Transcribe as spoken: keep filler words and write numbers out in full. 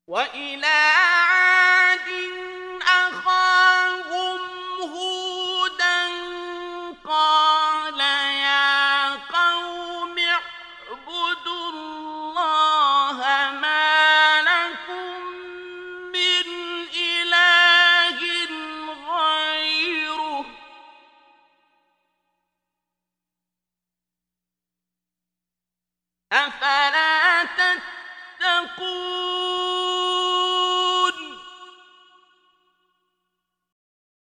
وإلى عاد أخاهم هودا قال يا قوم اعبدوا الله ما لكم من إله غيره أفلا تتقون